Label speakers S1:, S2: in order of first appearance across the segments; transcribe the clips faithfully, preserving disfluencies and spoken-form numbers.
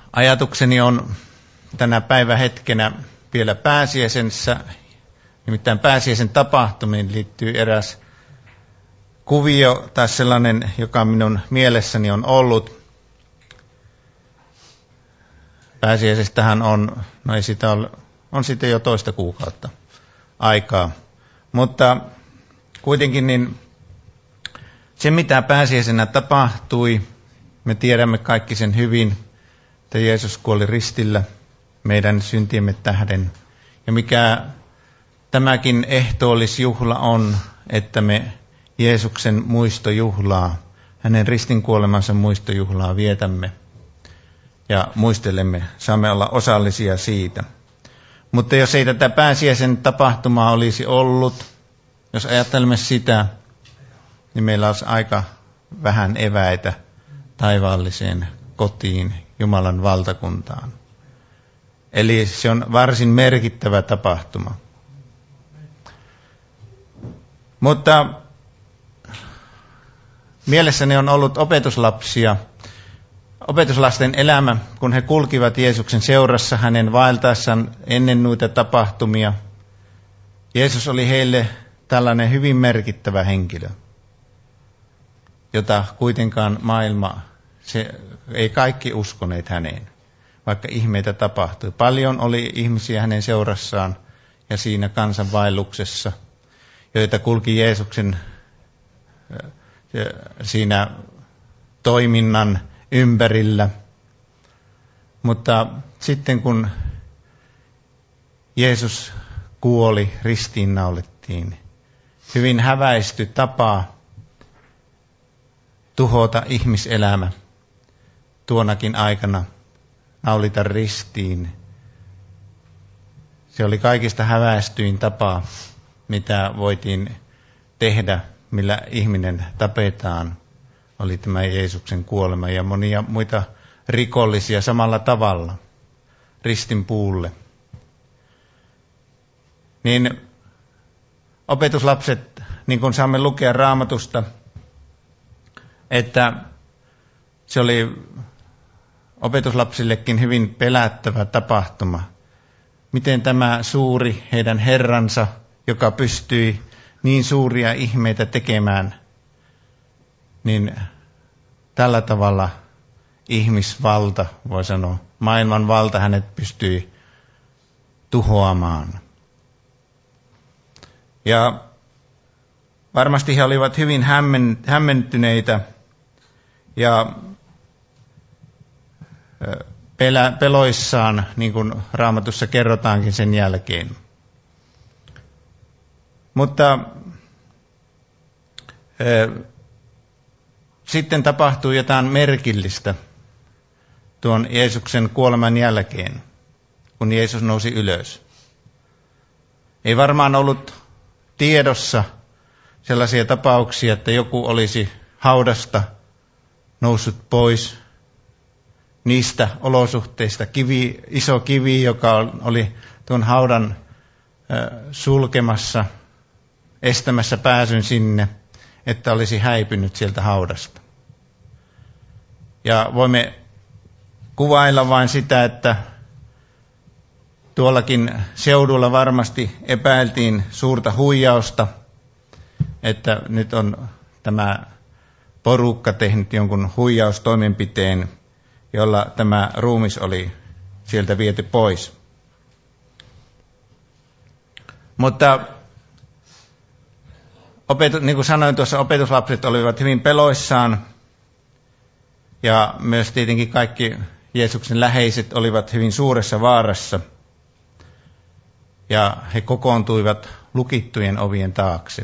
S1: Ajatukseni on tänä päivähetkenä vielä pääsiäisessä, nimittäin pääsiäisen tapahtumiin liittyy eräs kuvio tai sellainen, joka minun mielessäni on ollut. Pääsiäisestähän on, no ei sitä ole, on sitten jo toista kuukautta aikaa, mutta kuitenkin niin se mitä pääsiäisenä tapahtui, me tiedämme kaikki sen hyvin, että Jeesus kuoli ristillä meidän syntiemme tähden. Ja mikä tämäkin ehtoollisjuhla on, että me Jeesuksen muistojuhlaa, hänen ristinkuolemansa muistojuhlaa vietämme ja muistelemme, saamme olla osallisia siitä. Mutta jos ei tätä pääsiäisen tapahtumaa olisi ollut, jos ajattelemme sitä, niin meillä olisi aika vähän eväitä taivaalliseen kotiin, Jumalan valtakuntaan. Eli se on varsin merkittävä tapahtuma. Mutta mielessäni on ollut opetuslapsia, opetuslasten elämä, kun he kulkivat Jeesuksen seurassa hänen vaeltaessaan ennen noita tapahtumia. Jeesus oli heille tällainen hyvin merkittävä henkilö, jota kuitenkaan maailma, se ei kaikki uskoneet häneen, vaikka ihmeitä tapahtui. Paljon oli ihmisiä hänen seurassaan ja siinä kansanvaelluksessa, joita kulki Jeesuksen siinä toiminnan ympärillä. Mutta sitten kun Jeesus kuoli, ristiinnaulettiin, hyvin häväisty tapa tuhota ihmiselämä tuonakin aikana, naulita ristiin. Se oli kaikista häväistyin tapa, mitä voitiin tehdä, millä ihminen tapetaan, oli tämä Jeesuksen kuolema ja monia muita rikollisia samalla tavalla ristin puulle. Niin opetuslapset, niin kuin saamme lukea Raamatusta, että se oli opetuslapsillekin hyvin pelättävä tapahtuma. Miten tämä suuri heidän Herransa, joka pystyi niin suuria ihmeitä tekemään, niin tällä tavalla ihmisvalta, voi sanoa, maailman valta hänet pystyi tuhoamaan. Ja varmasti he olivat hyvin hämmentyneitä ja pelä, peloissaan, niin kuin Raamatussa kerrotaankin sen jälkeen. Mutta äh, sitten tapahtui jotain merkillistä tuon Jeesuksen kuoleman jälkeen, kun Jeesus nousi ylös. Ei varmaan ollut tiedossa sellaisia tapauksia, että joku olisi haudasta noussut pois niistä olosuhteista. Kivi, iso kivi, joka oli tuon haudan sulkemassa, estämässä pääsyn sinne, että olisi häipynyt sieltä haudasta. Ja voimme kuvailla vain sitä, että tuollakin seudulla varmasti epäiltiin suurta huijausta, että nyt on tämä porukka tehnyt jonkun huijaustoimenpiteen, jolla tämä ruumis oli sieltä viety pois. Mutta opetu, niin kuin sanoin tuossa, opetuslapset olivat hyvin peloissaan ja myös tietenkin kaikki Jeesuksen läheiset olivat hyvin suuressa vaarassa ja he kokoontuivat lukittujen ovien taakse.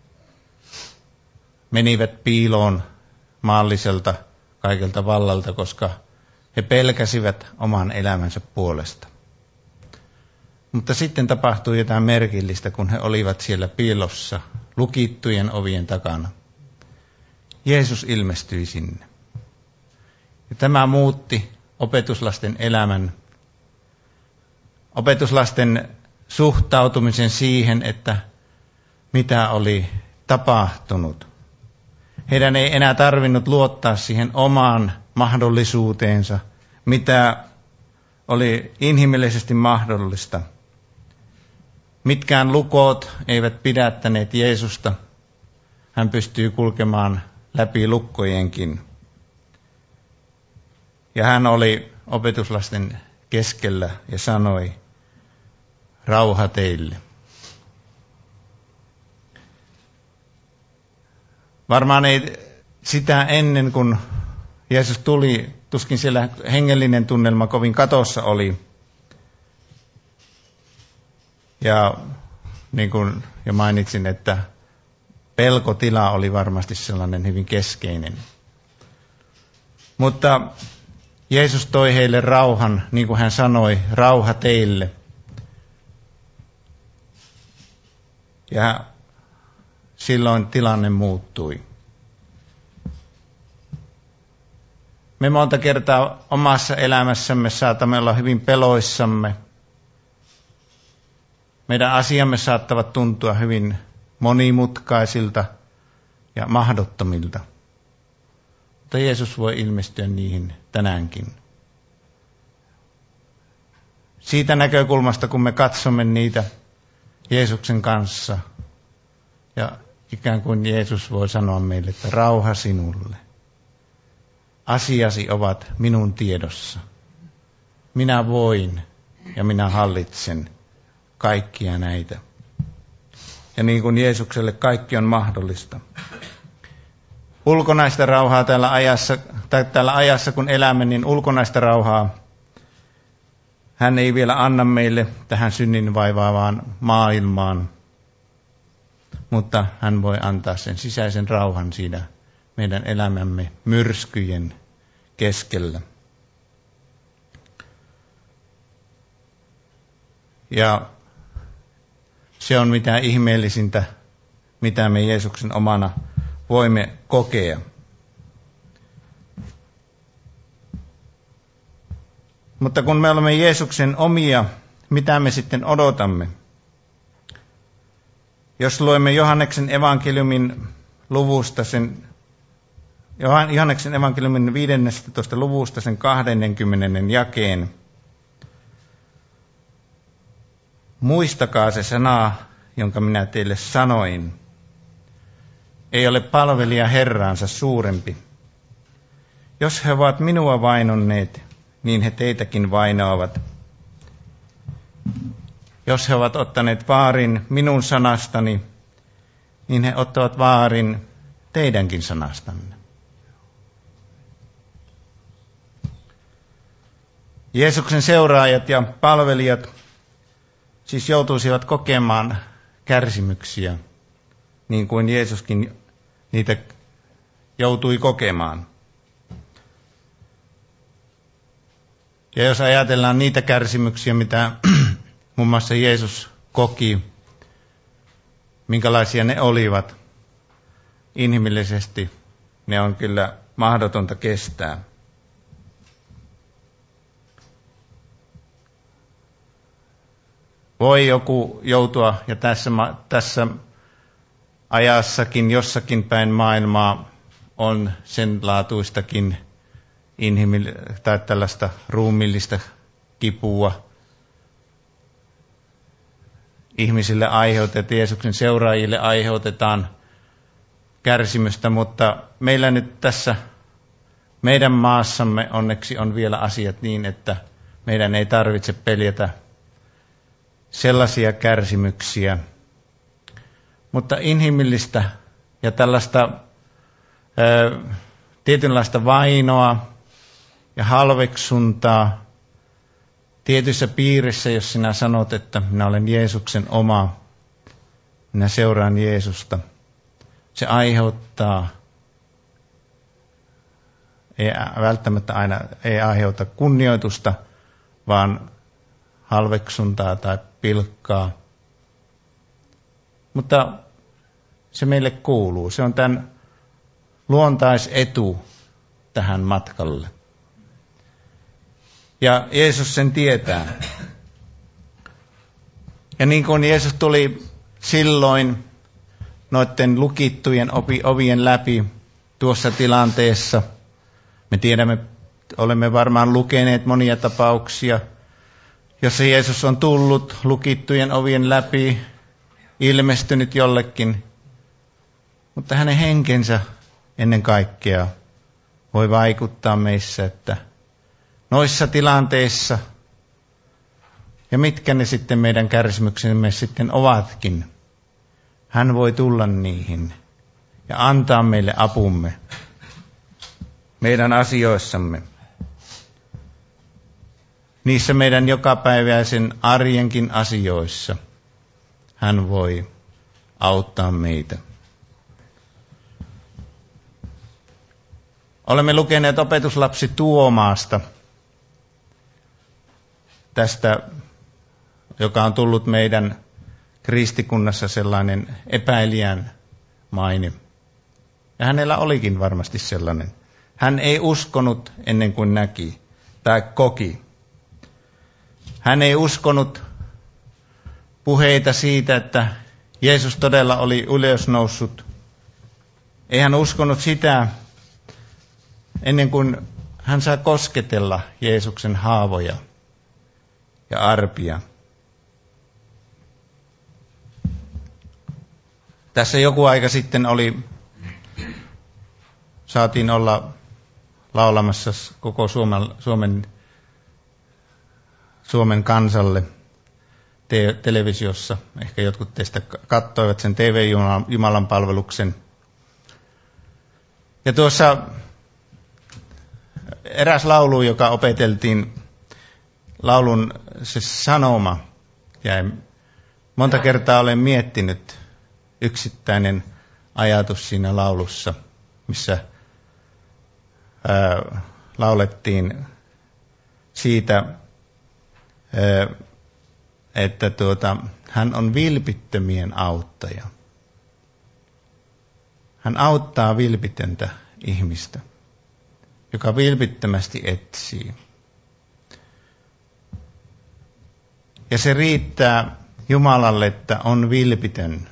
S1: Menivät piiloon maalliselta kaikelta vallalta, koska he pelkäsivät oman elämänsä puolesta. Mutta sitten tapahtui jotain merkillistä, kun he olivat siellä piilossa lukittujen ovien takana. Jeesus ilmestyi sinne. Ja tämä muutti opetuslasten elämän, opetuslasten suhtautumisen siihen, että mitä oli tapahtunut. Heidän ei enää tarvinnut luottaa siihen omaan mahdollisuuteensa, mitä oli inhimillisesti mahdollista. Mitkään lukot eivät pidättäneet Jeesusta. Hän pystyy kulkemaan läpi lukkojenkin. Ja hän oli opetuslasten keskellä ja sanoi, rauha teille. Varmaan ei sitä ennen, kun Jeesus tuli, tuskin siellä hengellinen tunnelma kovin katossa oli. Ja niin kuin jo mainitsin, että pelkotila oli varmasti sellainen hyvin keskeinen. Mutta Jeesus toi heille rauhan, niin kuin hän sanoi, rauha teille. Ja silloin tilanne muuttui. Me monta kertaa omassa elämässämme saatamme olla hyvin peloissamme. Meidän asiamme saattavat tuntua hyvin monimutkaisilta ja mahdottomilta. Mutta Jeesus voi ilmestyä niihin tänäänkin. Siitä näkökulmasta, kun me katsomme niitä Jeesuksen kanssa, ja ikään kuin Jeesus voi sanoa meille, että rauha sinulle. Asiasi ovat minun tiedossa. Minä voin ja minä hallitsen kaikkia näitä. Ja niin kuin Jeesukselle kaikki on mahdollista. Ulkonaista rauhaa tällä ajassa, tai tällä ajassa kun elämme, niin ulkonaista rauhaa hän ei vielä anna meille tähän synnin vaivaavaan maailmaan. Mutta hän voi antaa sen sisäisen rauhan siinä meidän elämämme myrskyjen keskellä. Ja se on mitä ihmeellisintä, mitä me Jeesuksen omana voimme kokea. Mutta kun me olemme Jeesuksen omia, mitä me sitten odotamme? Jos luemme Johanneksen evankeliumin luvusta sen Johanneksen evankeliumin viidennestätoista luvusta sen kahdennenkymmenennen jakeen. Muistakaa se sana, jonka minä teille sanoin. Ei ole palvelija Herraansa suurempi. Jos he ovat minua vainonneet, niin he teitäkin vainoavat. Jos he ovat ottaneet vaarin minun sanastani, niin he ottavat vaarin teidänkin sanastanne. Jeesuksen seuraajat ja palvelijat siis joutuisivat kokemaan kärsimyksiä, niin kuin Jeesuskin niitä joutui kokemaan. Ja jos ajatellaan niitä kärsimyksiä, mitä muun muassa Jeesus koki, minkälaisia ne olivat, inhimillisesti ne on kyllä mahdotonta kestää. Voi joku joutua, ja tässä, tässä ajassakin jossakin päin maailmaa on sen laatuistakin inhimillistä tai tällaista ruumiillista kipua ihmisille aiheutetaan, Jeesuksen seuraajille aiheutetaan kärsimystä, mutta meillä nyt tässä meidän maassamme onneksi on vielä asiat niin, että meidän ei tarvitse peljätä sellaisia kärsimyksiä, mutta inhimillistä ja tällaista ö, tietynlaista vainoa ja halveksuntaa tietyissä piirissä, jos sinä sanot, että minä olen Jeesuksen oma, minä seuraan Jeesusta, se aiheuttaa, ei välttämättä aina ei aiheuta kunnioitusta, vaan halveksuntaa tai pilkkaa. Mutta se meille kuuluu. Se on tämän luontaisetu tähän matkalle. Ja Jeesus sen tietää. Ja niin kuin Jeesus tuli silloin noiden lukittujen ovien läpi tuossa tilanteessa, me tiedämme, olemme varmaan lukeneet monia tapauksia jossa Jeesus on tullut lukittujen ovien läpi, ilmestynyt jollekin, mutta hänen henkensä ennen kaikkea voi vaikuttaa meissä, että noissa tilanteissa, ja mitkä ne sitten meidän kärsimyksemme sitten ovatkin, hän voi tulla niihin ja antaa meille apumme meidän asioissamme. Niissä meidän jokapäiväisen arjenkin asioissa hän voi auttaa meitä. Olemme lukeneet opetuslapsi Tuomaasta, tästä, joka on tullut meidän kristikunnassa sellainen epäilijän maine. Ja hänellä olikin varmasti sellainen. Hän ei uskonut ennen kuin näki tai koki. Hän ei uskonut puheita siitä, että Jeesus todella oli ylösnoussut. Ei hän uskonut sitä ennen kuin hän saa kosketella Jeesuksen haavoja ja arpia. Tässä joku aika sitten oli, saatiin olla laulamassa koko Suomen, Suomen, Suomen kansalle te- televisiossa. Ehkä jotkut teistä katsoivat sen T V-Jumalan palveluksen. Ja tuossa eräs laulu, joka opeteltiin, laulun se sanoma, ja monta kertaa olen miettinyt yksittäinen ajatus siinä laulussa, missä ää, laulettiin siitä, ää, että tuota, hän on vilpittömien auttaja. Hän auttaa vilpitöntä ihmistä, joka vilpittömästi etsii. Ja se riittää Jumalalle, että on vilpitön.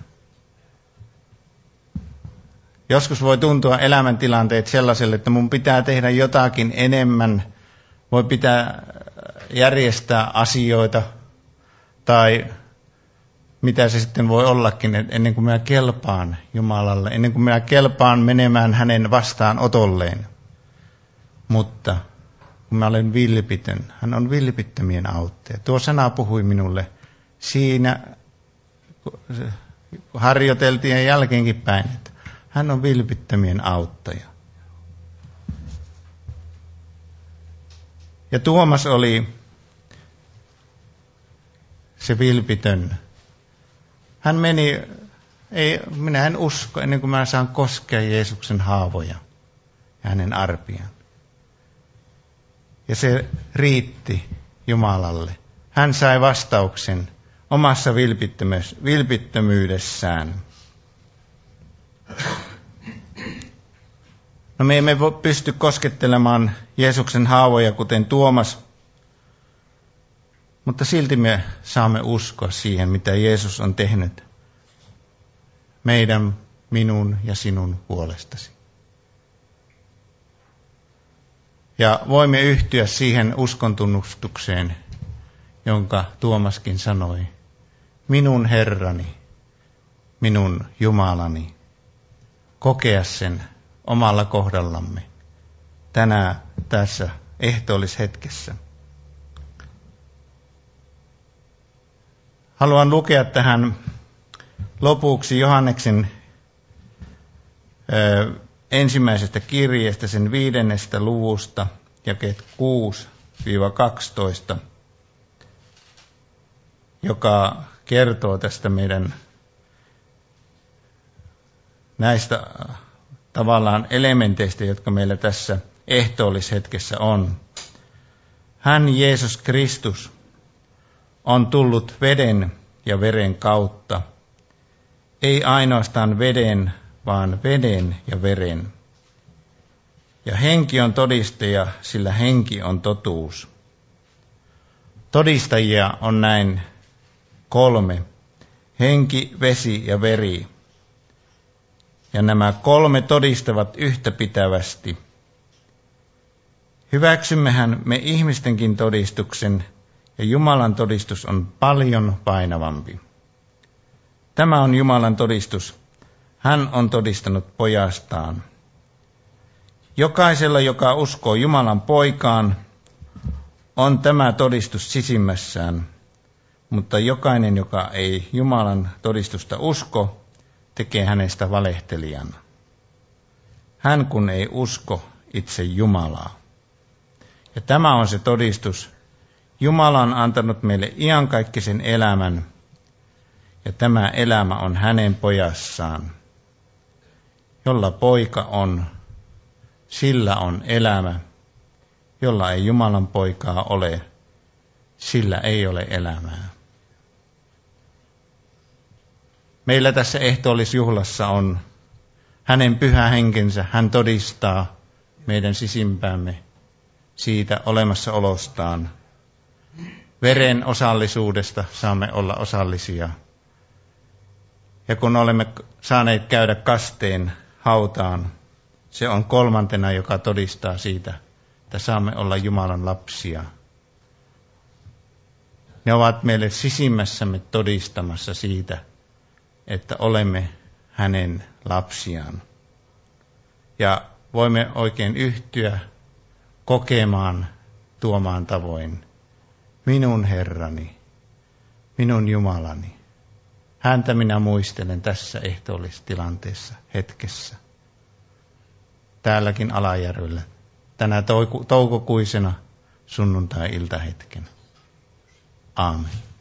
S1: Joskus voi tuntua elämäntilanteet sellaiselle, että mun pitää tehdä jotakin enemmän, voi pitää järjestää asioita, tai mitä se sitten voi ollakin, ennen kuin minä kelpaan Jumalalle, ennen kuin minä kelpaan menemään hänen vastaanotolleen. Mutta kun mä olen vilpitön, hän on vilpittömien auttaja. Tuo sana puhui minulle siinä, kun harjoiteltiin jälkeenkin päin, että hän on vilpittömien auttaja. Ja Tuomas oli se vilpitön. Hän meni, ei, minä en usko ennen kuin mä saan koskea Jeesuksen haavoja ja hänen arpiaan. Ja se riitti Jumalalle. Hän sai vastauksen omassa vilpittömyydessään. No me emme voi pysty koskettelemaan Jeesuksen haavoja kuten Tuomas, mutta silti me saamme uskoa siihen, mitä Jeesus on tehnyt meidän, minun ja sinun puolestasi. Ja voimme yhtyä siihen uskontunnustukseen, jonka Tuomaskin sanoi. Minun Herrani, minun Jumalani. Kokea sen omalla kohdallamme tänä tässä ehtoollishetkessä. Haluan lukea tähän lopuksi Johanneksen ö, ensimmäisestä kirjeestä, sen viidennestä luvusta, jakeet kuusi kaksitoista, joka kertoo tästä meidän näistä tavallaan elementeistä, jotka meillä tässä ehtoollishetkessä on. Hän, Jeesus Kristus, on tullut veden ja veren kautta, ei ainoastaan veden, vaan veden ja veren. Ja henki on todistaja, sillä henki on totuus. Todistajia on näin kolme, henki, vesi ja veri. Ja nämä kolme todistavat yhtäpitävästi. Hyväksymmehän me ihmistenkin todistuksen ja Jumalan todistus on paljon painavampi. Tämä on Jumalan todistus. Hän on todistanut pojastaan. Jokaisella, joka uskoo Jumalan poikaan, on tämä todistus sisimmässään, mutta jokainen, joka ei Jumalan todistusta usko, tekee hänestä valehtelijan. Hän kun ei usko itse Jumalaa. Ja tämä on se todistus. Jumala on antanut meille iankaikkisen elämän, ja tämä elämä on hänen pojassaan. Jolla poika on, sillä on elämä. Jolla ei Jumalan poikaa ole, sillä ei ole elämää. Meillä tässä ehtoollisjuhlassa on hänen pyhä henkensä. Hän todistaa meidän sisimpäämme siitä olemassaolostaan. Veren osallisuudesta saamme olla osallisia. Ja kun olemme saaneet käydä kasteen hautaan, se on kolmantena, joka todistaa siitä, että saamme olla Jumalan lapsia. Ne ovat meille sisimmässämme todistamassa siitä, että olemme hänen lapsiaan. Ja voimme oikein yhtyä kokemaan tuomaan tavoin. Minun Herrani, minun Jumalani. Häntä minä muistelen tässä ehtoollistilanteessa hetkessä. Täälläkin Alajärvellä, tänä toukokuisena sunnuntai-iltahetkenä. Aamen.